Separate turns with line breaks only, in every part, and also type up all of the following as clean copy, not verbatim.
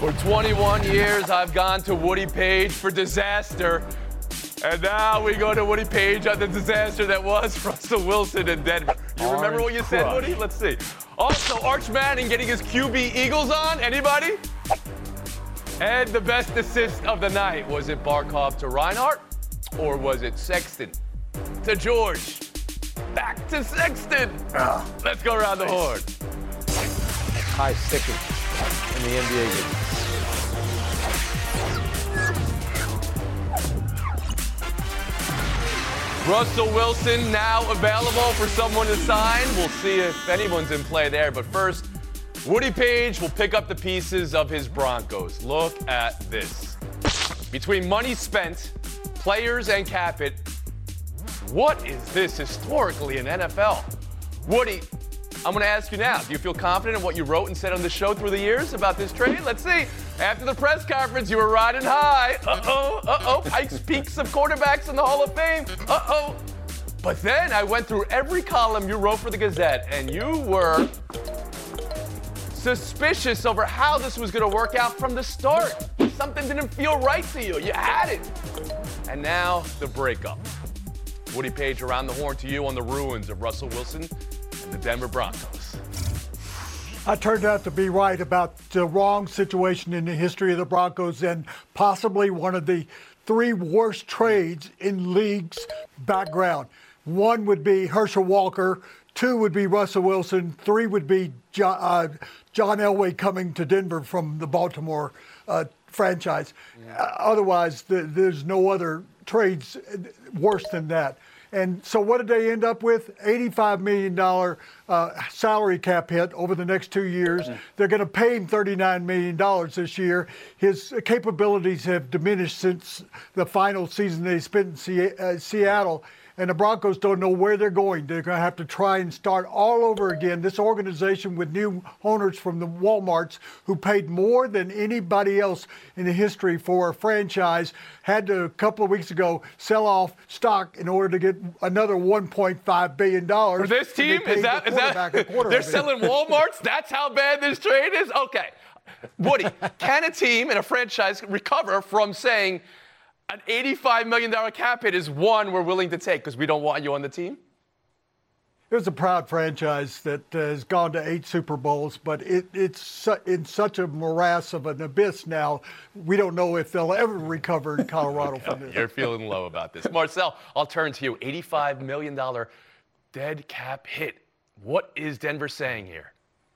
For 21 years, I've gone to Woody Page for disaster. And now we go to Woody Page on the disaster that was Russell Wilson in Denver. You remember what you said, Woody? Let's see. Also, Arch Manning getting his QB Eagles on. Anybody? And the best assist of the night. Was it Barkov to Reinhardt? Or was it Sexton to George? Back to Sexton. Let's go around the horn.
High stickers in the NBA game.
Russell Wilson now available for someone to sign. We'll see if anyone's in play there. But first, Woody Page will pick up the pieces of his Broncos. Look at this. Between money spent, players, and cap it, what is this historically in NFL? Woody, I'm going to ask you now. Do you feel confident in what you wrote and said on the show through the years about this trade? Let's see. After the press conference, you were riding high. Pikes peaks of quarterbacks in the Hall of Fame. But then I went through every column you wrote for the Gazette, and you were suspicious over how this was going to work out from the start. Something didn't feel right to you. You had it. And now the breakup. Woody Page around the horn to you on the ruins of Russell Wilson and the Denver Broncos.
I turned out to be right about the wrong situation in the history of the Broncos and possibly one of the three worst trades in league's background. One would be Herschel Walker, two would be Russell Wilson, three would be John Elway coming to Denver from the Baltimore franchise. Otherwise, there's no other trades worse than that. And so what did they end up with? $85 million salary cap hit over the next 2 years. They're going to pay him $39 million this year. His capabilities have diminished since the final season they spent in Seattle. And the Broncos don't know where they're going. They're going to have to try and start all over again. This organization with new owners from the Walmarts who paid more than anybody else in the history for a franchise had to, a couple of weeks ago, sell off stock in order to get another $1.5 billion.
For this team? Is that they're selling Walmarts? That's how bad this trade is? Okay. Woody, can a team and a franchise recover from saying, an $85 million cap hit is one we're willing to take because we don't want you on the team?
It was a proud franchise that has gone to 8 Super Bowls, but it's in such a morass of an abyss now, we don't know if they'll ever recover in Colorado from this.
You're feeling low about this. Marcel, I'll turn to you. $85 million dead cap hit. What is Denver saying here?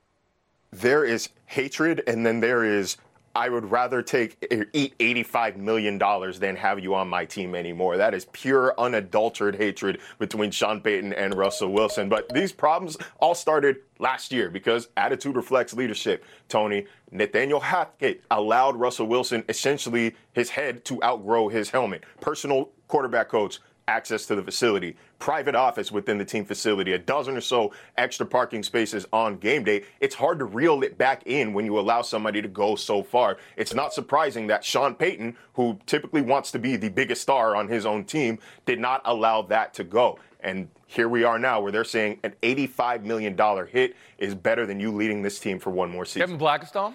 There is hatred, and then there is, I would rather eat $85 million than have you on my team anymore. That is pure, unadulterated hatred between Sean Payton and Russell Wilson. But these problems all started last year because attitude reflects leadership. Tony, Nathaniel Hackett allowed Russell Wilson essentially his head to outgrow his helmet. Personal quarterback coach, access to the facility, private office within the team facility, a dozen or so extra parking spaces on game day. It's hard to reel it back in when you allow somebody to go so far. It's not surprising that Sean Payton, who typically wants to be the biggest star on his own team, did not allow that to go. And here we are now where they're saying an $85 million hit is better than you leading this team for one more season.
Kevin Blackistone?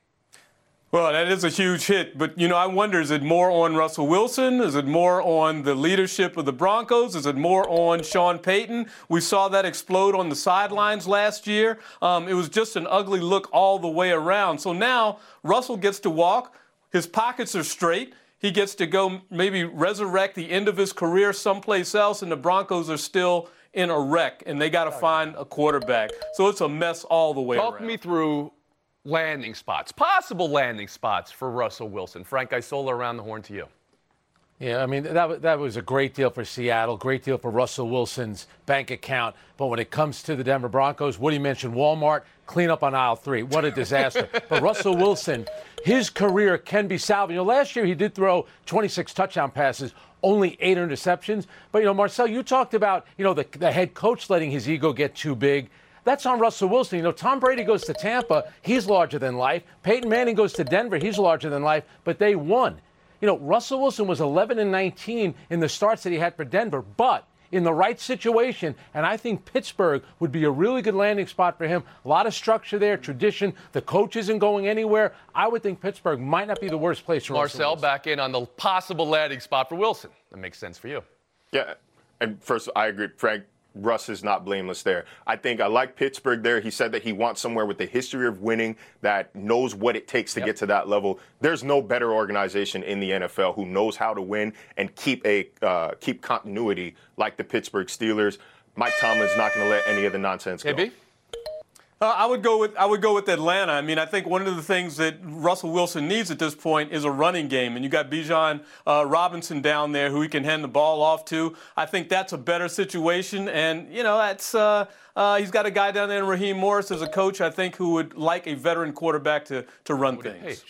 Well, that is a huge hit, but, I wonder, is it more on Russell Wilson? Is it more on the leadership of the Broncos? Is it more on Sean Payton? We saw that explode on the sidelines last year. It was just an ugly look all the way around. So now Russell gets to walk. His pockets are straight. He gets to go maybe resurrect the end of his career someplace else, and the Broncos are still in a wreck, and they got to find a quarterback. So it's a mess all the way around.
Talk me through landing spots, possible landing spots for Russell Wilson. Frank Isola, around the horn to you.
Yeah, I mean, that was a great deal for Seattle, great deal for Russell Wilson's bank account. But when it comes to the Denver Broncos, Woody mentioned Walmart, clean up on aisle 3. What a disaster. But Russell Wilson, his career can be salvaged. Last year he did throw 26 touchdown passes, only 8 interceptions. But, Marcel, you talked about, the head coach letting his ego get too big. That's on Russell Wilson. Tom Brady goes to Tampa. He's larger than life. Peyton Manning goes to Denver. He's larger than life. But they won. Russell Wilson was 11-19 in the starts that he had for Denver. But in the right situation, and I think Pittsburgh would be a really good landing spot for him. A lot of structure there, tradition. The coach isn't going anywhere. I would think Pittsburgh might not be the worst place for
Marcel, back in on the possible landing spot for Wilson. That makes sense for you.
Yeah, and first, I agree, Frank. Russ is not blameless there. I like Pittsburgh there. He said that he wants somewhere with a history of winning that knows what it takes to get to that level. There's no better organization in the NFL who knows how to win and keep continuity like the Pittsburgh Steelers. Mike Tomlin's not going to let any of the nonsense go.
AB?
I would go with Atlanta. I mean, I think one of the things that Russell Wilson needs at this point is a running game, and you got Bijan Robinson down there who he can hand the ball off to. I think that's a better situation, and that's he's got a guy down there in Raheem Morris as a coach, I think, who would like a veteran quarterback to run things.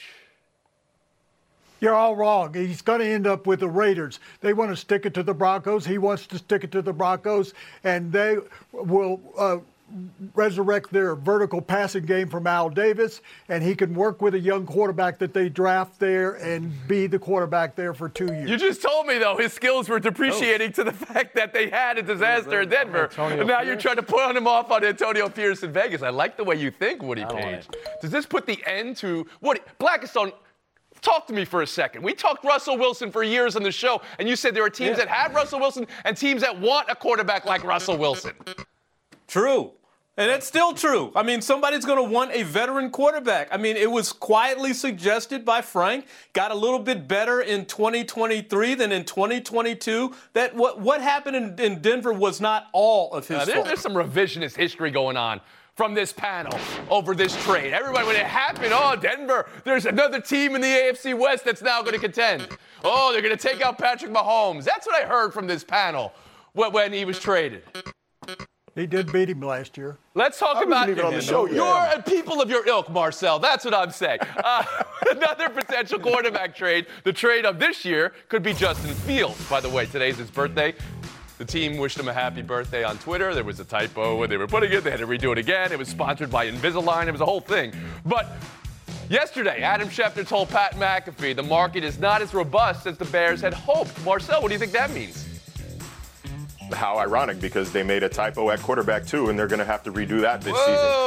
You're all wrong. He's going to end up with the Raiders. They want to stick it to the Broncos. He wants to stick it to the Broncos, and they will resurrect their vertical passing game from Al Davis, and he can work with a young quarterback that they draft there and be the quarterback there for 2 years.
You just told me, though, his skills were depreciating to the fact that they had a disaster in Denver. And now you're trying to put him off on Antonio Pierce in Vegas. I like the way you think, Woody Page. Does this put the end to Woody Blackistone? Talk to me for a second. We talked Russell Wilson for years on the show, and you said there are teams that have Russell Wilson and teams that want a quarterback like Russell Wilson.
True. And it's still true. I mean, somebody's going to want a veteran quarterback. I mean, it was quietly suggested by Frank, got a little bit better in 2023 than in 2022. That what happened in Denver was not all of his fault.
There's some revisionist history going on from this panel over this trade. Everybody, when it happened, Denver, there's another team in the AFC West that's now going to contend. Oh, they're going to take out Patrick Mahomes. That's what I heard from this panel when he was traded.
He did beat him last year.
Let's talk about
on the show,
your people of your ilk, Marcel. That's what I'm saying. Another potential quarterback trade. The trade of this year could be Justin Fields. By the way, today's his birthday. The team wished him a happy birthday on Twitter. There was a typo when they were putting it. They had to redo it again. It was sponsored by Invisalign. It was a whole thing. But yesterday, Adam Schefter told Pat McAfee the market is not as robust as the Bears had hoped. Marcel, what do you think that means?
How ironic, because they made a typo at quarterback too, and they're going to have to redo that this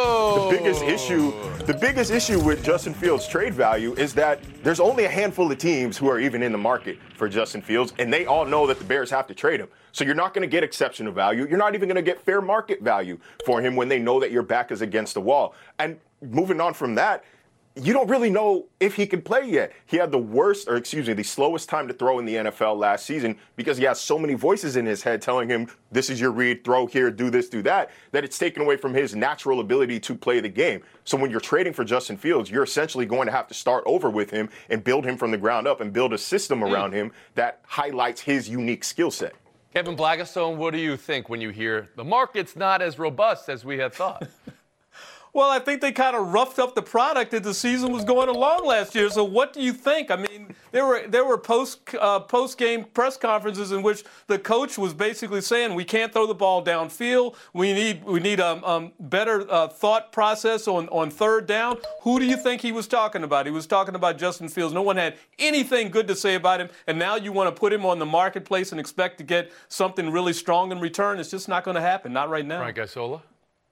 season. The biggest issue with Justin Fields' trade value is that there's only a handful of teams who are even in the market for Justin Fields, and they all know that the Bears have to trade him. So you're not going to get exceptional value. You're not even going to get fair market value for him when they know that your back is against the wall. And moving on from that, you don't really know if he can play yet. He had the slowest time to throw in the NFL last season because he has so many voices in his head telling him, this is your read, throw here, do this, do that it's taken away from his natural ability to play the game. So when you're trading for Justin Fields, you're essentially going to have to start over with him and build him from the ground up and build a system around him that highlights his unique skill set.
Kevin Blackistone, what do you think when you hear the market's not as robust as we had thought?
Well, I think they kind of roughed up the product as the season was going along last year. So what do you think? I mean, there were post-game press conferences in which the coach was basically saying we can't throw the ball downfield. We need a better thought process on third down. Who do you think he was talking about? He was talking about Justin Fields. No one had anything good to say about him, and now you want to put him on the marketplace and expect to get something really strong in return. It's just not going to happen. Not right now.
Frank Isola?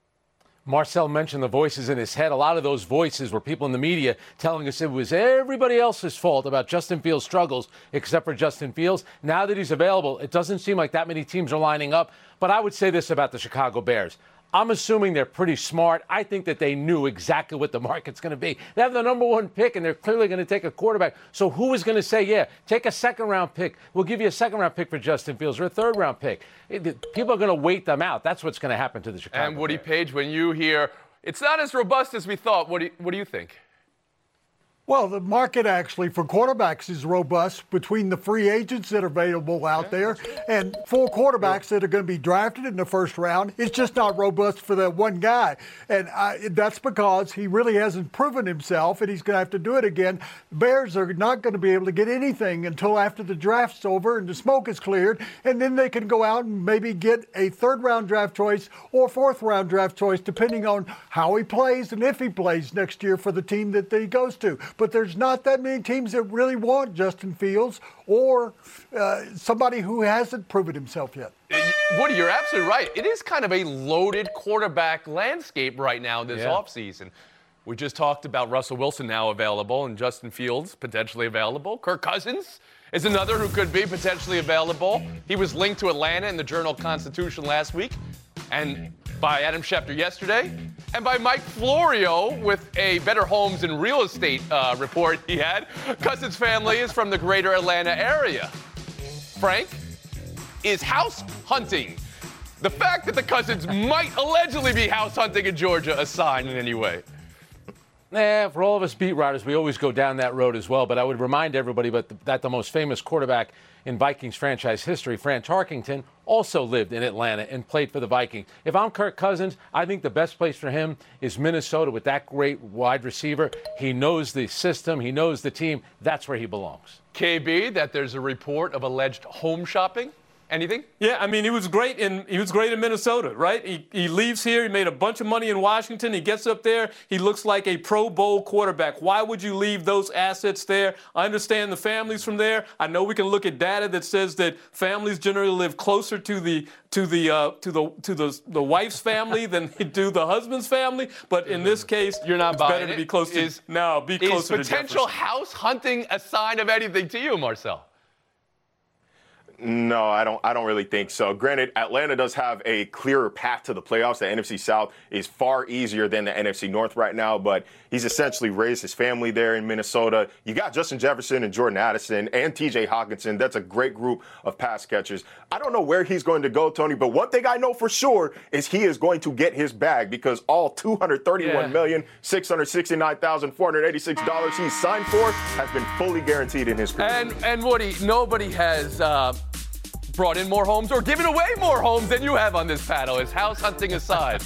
Marcel mentioned the voices in his head. A lot of those voices were people in the media telling us it was everybody else's fault about Justin Fields' struggles except for Justin Fields. Now that he's available, it doesn't seem like that many teams are lining up. But I would say this about the Chicago Bears. I'm assuming they're pretty smart. I think that they knew exactly what the market's going to be. They have the number one pick, and they're clearly going to take a quarterback. So who is going to say, yeah, take a second-round pick. We'll give you a second-round pick for Justin Fields or a third-round pick. People are going to wait them out. That's what's going to happen to the Chicago
And Woody
Bears.
Page, when you hear it's not as robust as we thought, what do you think?
Well, the market actually for quarterbacks is robust between the free agents that are available out there and 4 quarterbacks that are going to be drafted in the first round. It's just not robust for that one guy. And that's because he really hasn't proven himself, and he's going to have to do it again. Bears are not going to be able to get anything until after the draft's over and the smoke is cleared, and then they can go out and maybe get a third-round draft choice or fourth-round draft choice, depending on how he plays and if he plays next year for the team that he goes to. but there's not that many teams that really want Justin Fields or somebody who hasn't proven himself yet.
Woody, you're absolutely right. It is kind of a loaded quarterback landscape right now this offseason. We just talked about Russell Wilson now available and Justin Fields potentially available. Kirk Cousins is another who could be potentially available. He was linked to Atlanta in the Journal-Constitution last week, and by Adam Schefter yesterday, and by Mike Florio with a Better Homes and Real Estate report he had. Cousins' family is from the greater Atlanta area. Frank is house hunting. The fact that the Cousins might allegedly be house hunting in Georgia a sign in any way?
For all of us beat writers, we always go down that road as well. But I would remind everybody that the most famous quarterback in Vikings franchise history, Fran Tarkenton, also lived in Atlanta and played for the Vikings. If I'm Kirk Cousins, I think the best place for him is Minnesota with that great wide receiver. He knows the system. He knows the team. That's where he belongs.
KB, that there's a report of alleged home shopping. Anything?
Yeah, I mean, he was great in Minnesota, right? He leaves here. He made a bunch of money in Washington. He gets up there. He looks like a Pro Bowl quarterback. Why would you leave those assets there? I understand the families from there. I know we can look at data that says that families generally live closer to the wife's family than they do the husband's family. But in this case,
you're not
it's better to be close to. No, be closer to
Is potential house hunting a sign of anything to you, Marcel?
No, I don't really think so. Granted, Atlanta does have a clearer path to the playoffs. The NFC South is far easier than the NFC North right now, but he's essentially raised his family there in Minnesota. You got Justin Jefferson and Jordan Addison and TJ Hawkinson. That's a great group of pass catchers. I don't know where he's going to go, Tony, but one thing I know for sure is he is going to get his bag because all $231,669,486 he's signed for has been fully guaranteed in his career.
And Woody, nobody has brought in more homes or given away more homes than you have on this panel. Is house hunting aside?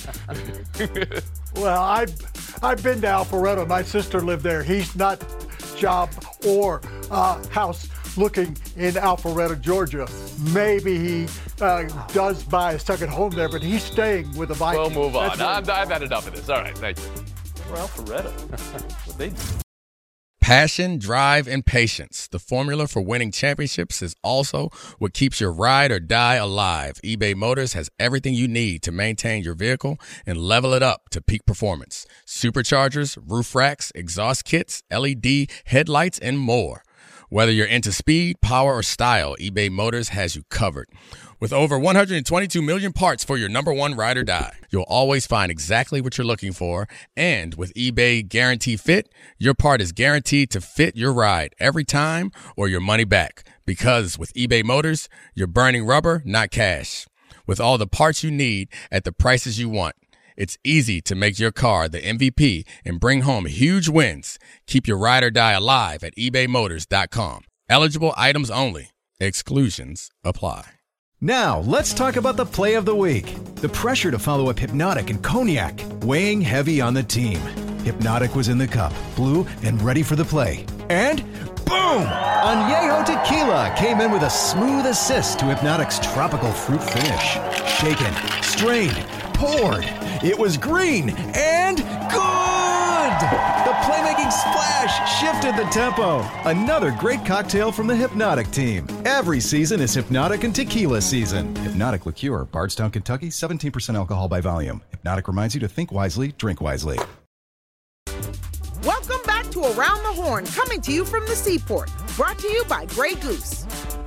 Well, I've been to Alpharetta. My sister lived there. He's not job or house looking in Alpharetta, Georgia. Maybe he does buy a second home there, but he's staying with the Vikings.
We'll move on. I've had enough of this. All right, thank you.
Well, Alpharetta. What they do.
Passion, drive, and patience. The formula for winning championships is also what keeps your ride or die alive. eBay Motors has everything you need to maintain your vehicle and level it up to peak performance. Superchargers, roof racks, exhaust kits, LED headlights, and more. Whether you're into speed, power, or style, eBay Motors has you covered. With over 122 million parts for your number one ride or die, you'll always find exactly what you're looking for. And with eBay Guarantee Fit, your part is guaranteed to fit your ride every time or your money back. Because with eBay Motors, you're burning rubber, not cash. With all the parts you need at the prices you want, it's easy to make your car the MVP and bring home huge wins. Keep your ride or die alive at ebaymotors.com. Eligible items only. Exclusions apply.
Now, let's talk about the play of the week. The pressure to follow up Hypnotic and Cognac, weighing heavy on the team. Hypnotic was in the cup, blue, and ready for the play. And boom! Añejo Tequila came in with a smooth assist to Hypnotic's tropical fruit finish. Shaken, strained, poured. It was green and good! The playmaking splash shifted the tempo. Another great cocktail from the Hypnotic team. Every season is Hypnotic and Tequila season. Hypnotic Liqueur, Bardstown, Kentucky, 17% alcohol by volume. Hypnotic reminds you to think wisely, drink wisely.
Welcome back to Around the Horn, coming to you from the Seaport. Brought to you by Grey Goose.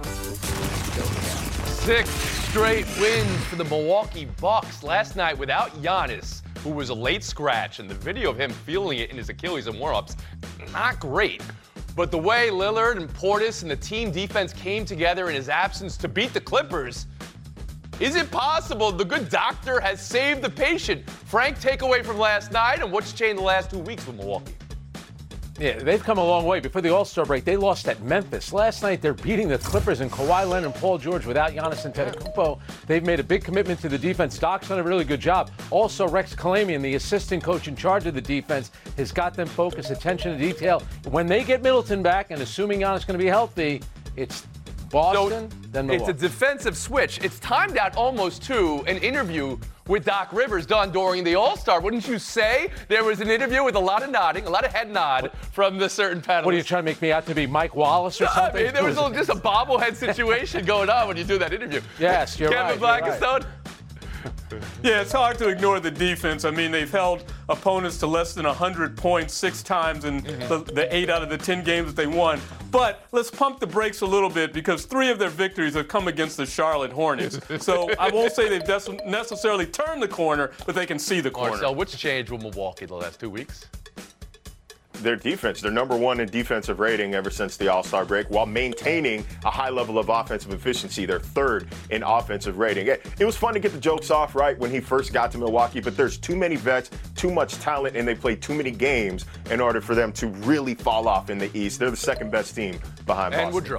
6 straight wins for the Milwaukee Bucks last night without Giannis, who was a late scratch, and the video of him feeling it in his Achilles in warm-ups, not great. But the way Lillard and Portis and the team defense came together in his absence to beat the Clippers, is it possible the good doctor has saved the patient? Frank, takeaway from last night, and what's changed the last 2 weeks with Milwaukee?
Yeah, they've come a long way. Before the All-Star break, they lost at Memphis. Last night, they're beating the Clippers and Kawhi Leonard and Paul George without Giannis Antetokounmpo. They've made a big commitment to the defense. Doc's done a really good job. Also, Rex Kalamian, the assistant coach in charge of the defense, has got them focused, attention to detail. When they get Middleton back, and assuming Giannis is going to be healthy, it's Boston, then Milwaukee.
It's a defensive switch. It's timed out almost to an interview with Doc Rivers done during the All-Star. Wouldn't you say there was an interview with a lot of nodding, a lot of head nod from the certain panelists?
What are you trying to make me out to be, Mike Wallace or something?
I mean, there was just a bobblehead situation going on when you do that interview.
Yes, you're right.
Kevin Blackistone?
Yeah, it's hard to ignore the defense. I mean, they've held opponents to less than 100 points 6 times in the 8 out of the 10 games that they won. But let's pump the brakes a little bit because 3 of their victories have come against the Charlotte Hornets. So I won't say they've necessarily turned the corner, but they can see the corner.
Marcel, what's changed with Milwaukee the last 2 weeks?
Their defense. They're number 1 in defensive rating ever since the All-Star break, while maintaining a high level of offensive efficiency. They're 3rd in offensive rating. It was fun to get the jokes off, right, when he first got to Milwaukee, but there's too many vets, too much talent, and they play too many games in order for them to really fall off in the East. They're the 2nd best team behind Boston.
And Woodrow.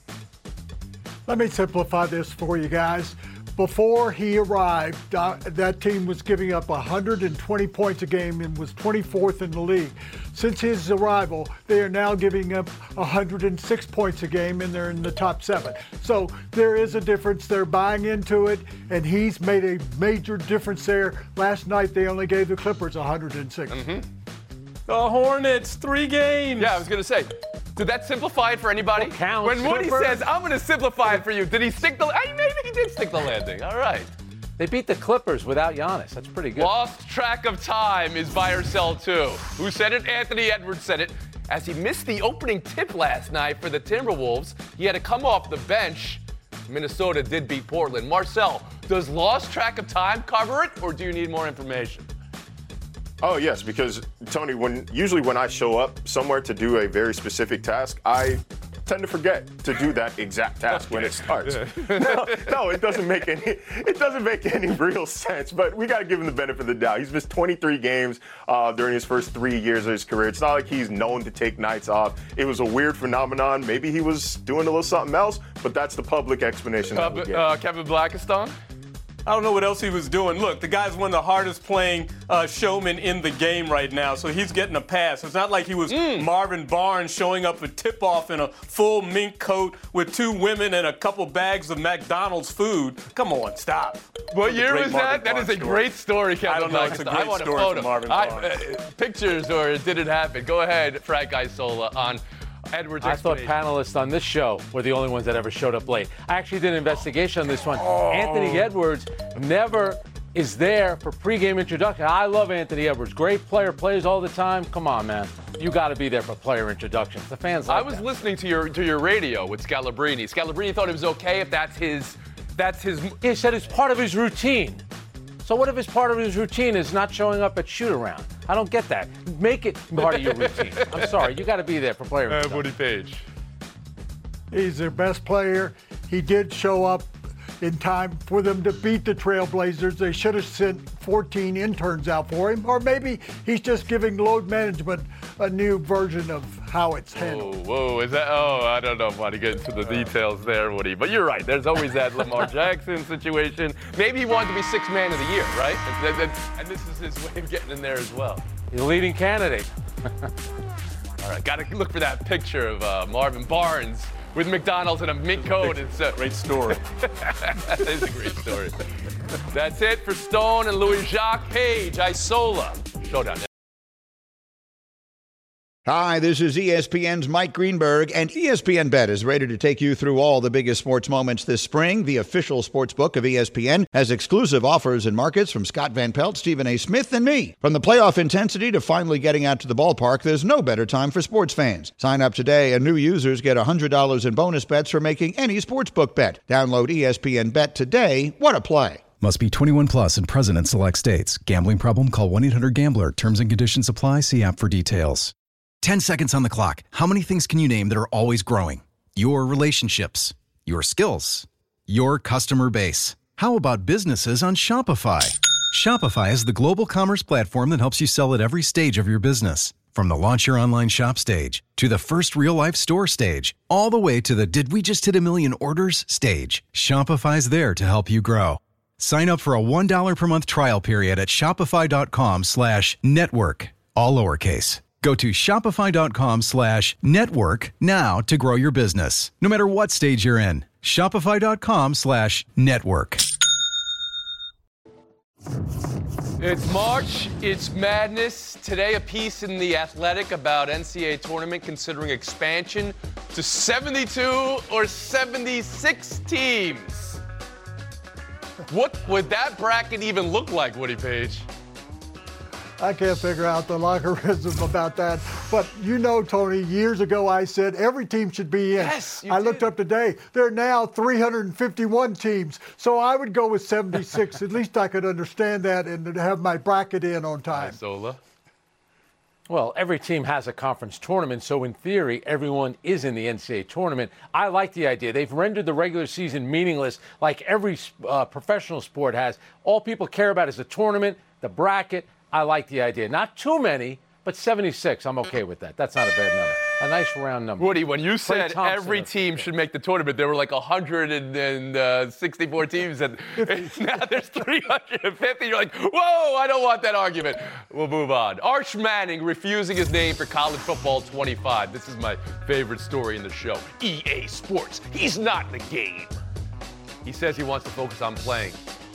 Let me simplify this for you guys. Before he arrived, that team was giving up 120 points a game and was 24th in the league. Since his arrival, they are now giving up 106 points a game, and they're in the top 7. So there is a difference. They're buying into it, and he's made a major difference there. Last night, they only gave the Clippers 106.
The Hornets, 3 games.
Yeah, I was going to say, did that simplify it for anybody?
Counts,
When Woody
Clippers.
says, I'm going to simplify it for you, did he stick the maybe he did stick the landing. All right.
They beat the Clippers without Giannis. That's pretty good.
Lost track of time is buy or sell too. Who said it? Anthony Edwards said it. As he missed the opening tip last night for the Timberwolves, he had to come off the bench. Minnesota did beat Portland. Marcel, does lost track of time cover it, or do you need more information?
Oh, yes, because, Tony, usually when I show up somewhere to do a very specific task, I tend to forget to do that exact task when it starts. No, it doesn't make any real sense, but we got to give him the benefit of the doubt. He's missed 23 games during his first 3 years of his career. It's not like he's known to take nights off. It was a weird phenomenon. Maybe he was doing a little something else, but that's the public explanation that we get.
Kevin Blackistone?
I don't know what else he was doing. Look, the guy's one of the hardest playing showmen in the game right now, so he's getting a pass. It's not like he was Marvin Barnes showing up for tip-off in a full mink coat with 2 women and a couple bags of McDonald's food. Come on, stop.
What year was that? That is a great story, Kevin.
I don't know. It's a great
want
story
a photo.
from Marvin Barnes.
Pictures or did it happen? Go ahead, Frank Isola on Edwards'
I thought
explanation.
panelists on this show were the only ones that ever showed up late. I actually did an investigation on this one. Anthony Edwards never is there for pregame introduction. I love Anthony Edwards. Great player, plays all the time. Come on, man. You got to be there for player introductions. The fans like
I was listening to your radio with Scalabrine. Scalabrine thought it was okay if that's his.
He said it's part of his routine. So what if it's part of his routine is not showing up at shoot-around? I don't get that. Make it part of your routine. I'm sorry. You got to be there for player introduction.
Woody Page.
He's their best player. He did show up in time for them to beat the Trailblazers. They should have sent 14 interns out for him. Or maybe he's just giving load management a new version of how it's handled.
Whoa, is that? Oh, I don't know if I want to get into the details there, Woody. But you're right. There's always that Lamar Jackson situation. Maybe he wanted to be 6th man of the year, right? And this is his way of getting in there as well.
He's a leading candidate.
All right, got to look for that picture of Marvin Barnes with McDonald's in a mink coat. It's a
great story.
That is a great story. That's it for Stone and Louis Jacques. Page, Isola. Showdown.
Hi, this is ESPN's Mike Greenberg, and ESPN Bet is ready to take you through all the biggest sports moments this spring. The official sports book of ESPN has exclusive offers and markets from Scott Van Pelt, Stephen A. Smith, and me. From the playoff intensity to finally getting out to the ballpark, there's no better time for sports fans. Sign up today, and new users get $100 in bonus bets for making any sportsbook bet. Download ESPN Bet today. What a play.
Must be 21 plus and present in select states. Gambling problem? Call 1-800-GAMBLER. Terms and conditions apply. See app for details. 10 seconds on the clock. How many things can you name that are always growing? Your relationships, your skills, your customer base. How about businesses on Shopify? Shopify is the global commerce platform that helps you sell at every stage of your business. From the launch your online shop stage to the first real-life store stage, all the way to the did we just hit 1 million orders stage. Shopify's there to help you grow. Sign up for a $1 per month trial period at shopify.com/network, all lowercase. Go to shopify.com/network now to grow your business, no matter what stage you're in. Shopify.com/network.
It's March, it's madness. Today, a piece in The Athletic about NCAA tournament considering expansion to 72 or 76 teams. What would that bracket even look like, Woody Page?
I can't figure out the logarithm about that. But you know, Tony, years ago I said every team should be in.
Yes, you
I
did.
looked up today. There are now 351 teams. So I would go with 76. At least I could understand that and have my bracket in on time.
Zola.
Well, every team has a conference tournament, so in theory, everyone is in the NCAA tournament. I like the idea. They've rendered the regular season meaningless like every professional sport has. All people care about is the tournament, the bracket. I like the idea. Not too many, but 76. I'm okay with that. That's not a bad number. A nice round number.
Woody, when you said
Thompson,
every team should make the tournament, there were like 164 teams, and now there's 350. You're like, whoa, I don't want that argument. We'll move on. Arch Manning refusing his name for college football 25. This is my favorite story in the show. EA Sports. He's not the game. He says he wants to focus on playing.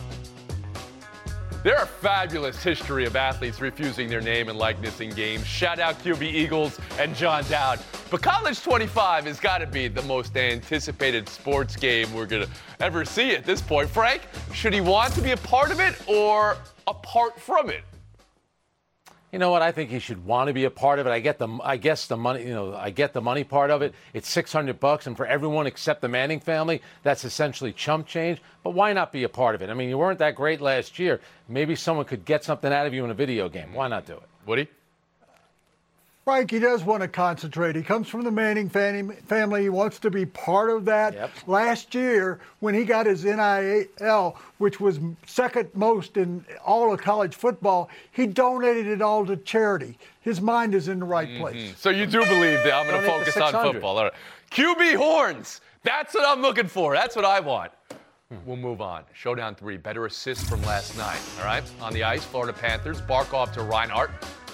There are fabulous history of athletes refusing their name and likeness in games. Shout out QB Eagles and John Dowd. But College 25 has got to be the most anticipated sports game we're going to ever see at this point. Frank, should he want to be a part of it or apart from it?
You know what? I think he should want to be a part of it. I get the money. I get the money part of it. It's $600, and for everyone except the Manning family, that's essentially chump change. But why not be a part of it? I mean, you weren't that great last year. Maybe someone could get something out of you in a video game. Why not do it?
Woody?
Frank, he does want to concentrate. He comes from the Manning family. He wants to be part of that.
Yep.
Last year, when he got his NIL, which was second most in all of college football, he donated it all to charity. His mind is in the right place.
So you do believe that I'm going to
Donate the
focus on
600.
football. All right. QB horns. That's what I'm looking for. That's what I want. We'll move on. Showdown 3. Better assists from last night. All right. On the ice, Florida Panthers. Barkov to Reinhart.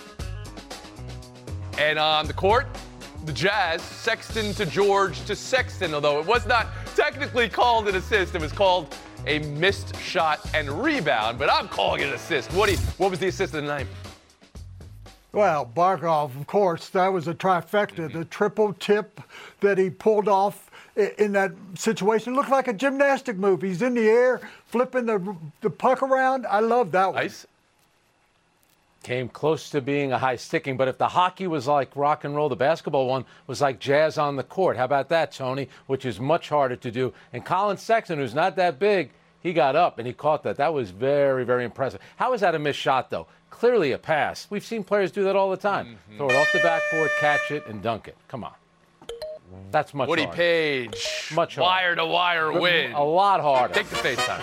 And on the court, the Jazz, Sexton to George to Sexton, although it was not technically called an assist. It was called a missed shot and rebound, but I'm calling it an assist. Woody, what was the assist of the night?
Well, Barkov, of course, that was a trifecta. The triple tip that he pulled off in that situation looked like a gymnastic move. He's in the air, flipping the puck around. I love that one.
Ice?
Came close to being a high sticking, but if the hockey was like rock and roll, the basketball one was like jazz on the court. How about that, Tony? Which is much harder to do. And Colin Sexton, who's not that big, he got up and he caught that. That was very, very impressive. How is that a missed shot, though? Clearly a pass. We've seen players do that all the time. Throw it off the backboard, catch it, and dunk it. Come on. That's much
Woody
harder.
Page,
Much harder.
wire-to-wire win.
A lot harder.
Take the FaceTime.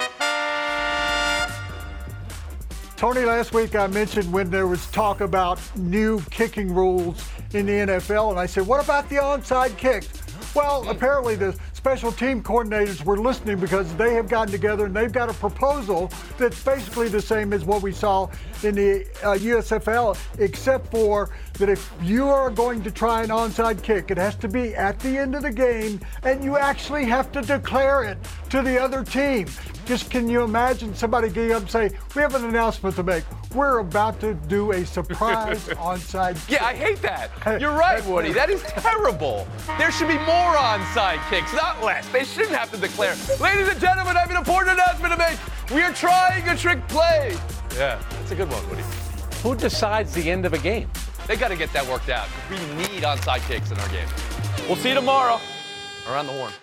Tony, last week I mentioned when there was talk about new kicking rules in the NFL, and I said, what about the onside kicks? Well, apparently the special team coordinators were listening because they have gotten together and they've got a proposal that's basically the same as what we saw in the USFL, except for that if you are going to try an onside kick, it has to be at the end of the game, and you actually have to declare it to the other team. Just can you imagine somebody getting up and say, we have an announcement to make. We're about to do a surprise onside kick.
Yeah, I hate that. You're right, Woody. That is terrible. There should be more onside kicks, not less. They shouldn't have to declare. Ladies and gentlemen, I have an important announcement to make. We are trying a trick play. Yeah, that's a good one, Woody.
Who decides the end of a game?
They got to get that worked out. We need onside kicks in our game. We'll see you tomorrow around the horn.